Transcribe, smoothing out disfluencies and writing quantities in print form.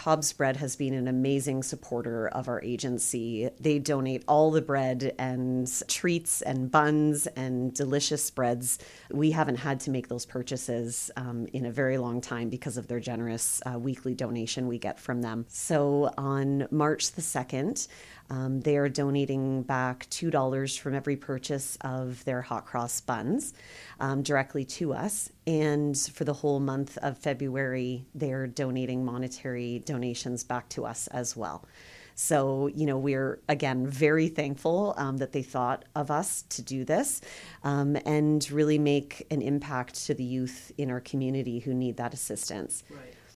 Cobb's Bread has been an amazing supporter of our agency. They donate all the bread and treats and buns and delicious spreads. We haven't had to make those purchases in a very long time because of their generous weekly donation we get from them. So on March the 2nd, they are donating back $2 from every purchase of their hot cross buns directly to us. And for the whole month of February, they're donating monetary donations back to us as well. So, we're, again, very thankful that they thought of us to do this and really make an impact to the youth in our community who need that assistance. Right.